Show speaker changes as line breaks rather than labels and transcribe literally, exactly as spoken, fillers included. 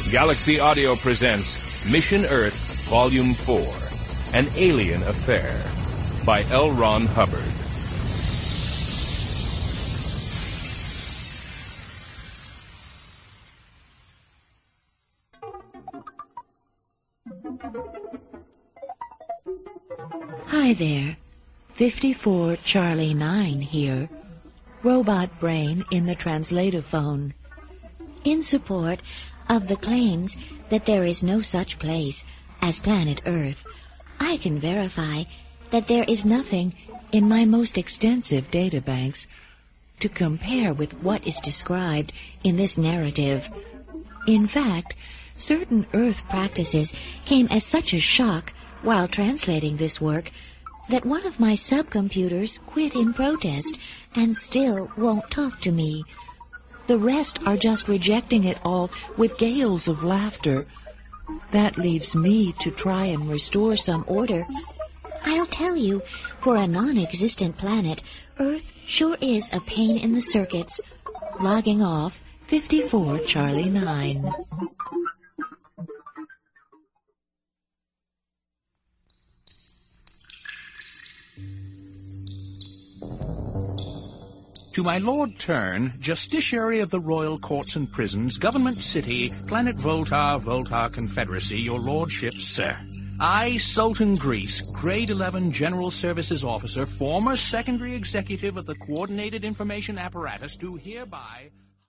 Galaxy Audio presents Mission Earth, Volume four, An Alien Affair, by L. Ron Hubbard.
Hi there, fifty-four Charlie nine here, robot brain in the translatophone. In support of the claims that there is no such place as planet Earth, I can verify that there is nothing in my most extensive databanks to compare with what is described in this narrative. In fact, certain Earth practices came as such a shock while translating this work that one of my subcomputers quit in protest and still won't talk to me. The rest are just rejecting it all with gales of laughter. That leaves me to try and restore some order. I'll tell you, for a non-existent planet, Earth sure is a pain in the circuits. Logging off, fifty-four Charlie nine.
To my Lord Tern, Justiciary of the Royal Courts and Prisons, Government City, Planet Voltar, Voltar Confederacy, your Lordships, sir. I, Sultan Grease, Grade eleven General Services Officer, former Secondary Executive of the Coordinated Information Apparatus, do hereby...